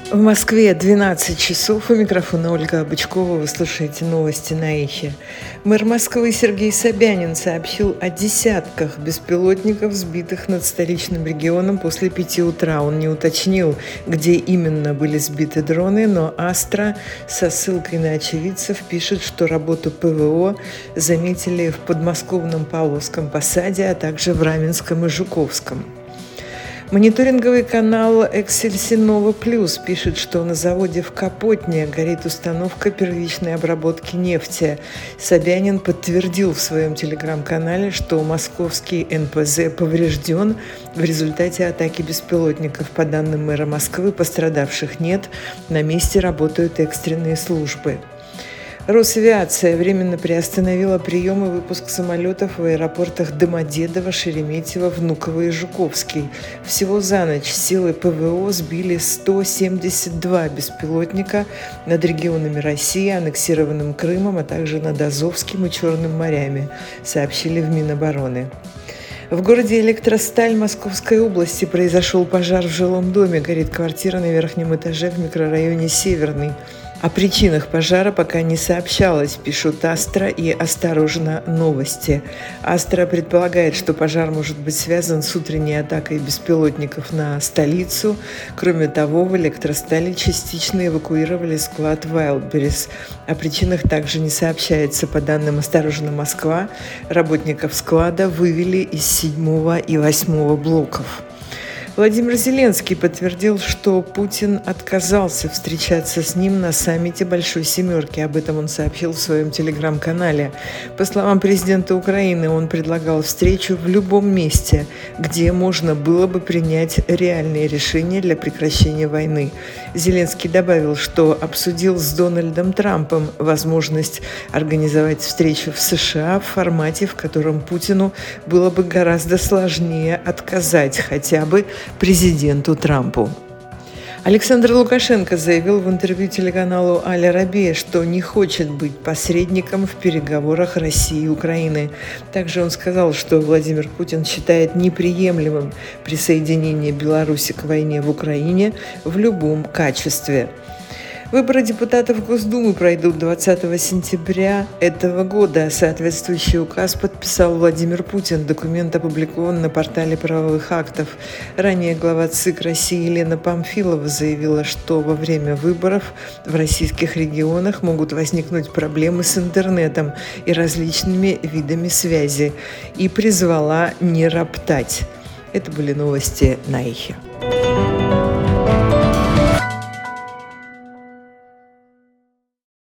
В Москве 12 часов. У микрофона Ольга Бычкова. Вы слушаете новости на Эхе. Мэр Москвы Сергей Собянин сообщил о десятках беспилотников, сбитых над столичным регионом после 5 утра. Он не уточнил, где именно были сбиты дроны, но Астра со ссылкой на очевидцев пишет, что работу ПВО заметили в подмосковном Павловском посаде, а также в Раменском и Жуковском. Мониторинговый канал «Эксельсинова Плюс» пишет, что на заводе в Капотне горит установка первичной обработки нефти. Собянин подтвердил в своем телеграм-канале, что московский НПЗ поврежден в результате атаки беспилотников. По данным мэра Москвы, пострадавших нет, на месте работают экстренные службы. Росавиация временно приостановила прием и выпуск самолетов в аэропортах Домодедово, Шереметьево, Внуково и Жуковский. Всего за ночь силы ПВО сбили 172 беспилотника над регионами России, аннексированным Крымом, а также над Азовским и Черным морями, сообщили в Минобороны. В городе Электросталь Московской области произошел пожар в жилом доме. Горит квартира на верхнем этаже в микрорайоне Северный. О причинах пожара пока не сообщалось, пишут Астра и «Осторожно, новости». Астра предполагает, что пожар может быть связан с утренней атакой беспилотников на столицу. Кроме того, в Электростале частично эвакуировали склад Wildberries. О причинах также не сообщается. По данным «Осторожно, Москва», работников склада вывели из 7 и 8 блоков. Владимир Зеленский подтвердил, что Путин отказался встречаться с ним на саммите Большой Семерки. Об этом он сообщил в своем телеграм-канале. По словам президента Украины, он предлагал встречу в любом месте, где можно было бы принять реальные решения для прекращения войны. Зеленский добавил, что обсудил с Дональдом Трампом возможность организовать встречу в США в формате, в котором Путину было бы гораздо сложнее отказать хотя бы президенту Трампу. Александр Лукашенко заявил в интервью телеканалу Аль-Арабия, что не хочет быть посредником в переговорах России и Украины. Также он сказал, что Владимир Путин считает неприемлемым присоединение Беларуси к войне в Украине в любом качестве. Выборы депутатов Госдумы пройдут 20 сентября этого года. Соответствующий указ подписал Владимир Путин. Документ опубликован на портале правовых актов. Ранее глава ЦИК России Елена Памфилова заявила, что во время выборов в российских регионах могут возникнуть проблемы с интернетом и различными видами связи, и призвала не роптать. Это были новости на Эхе.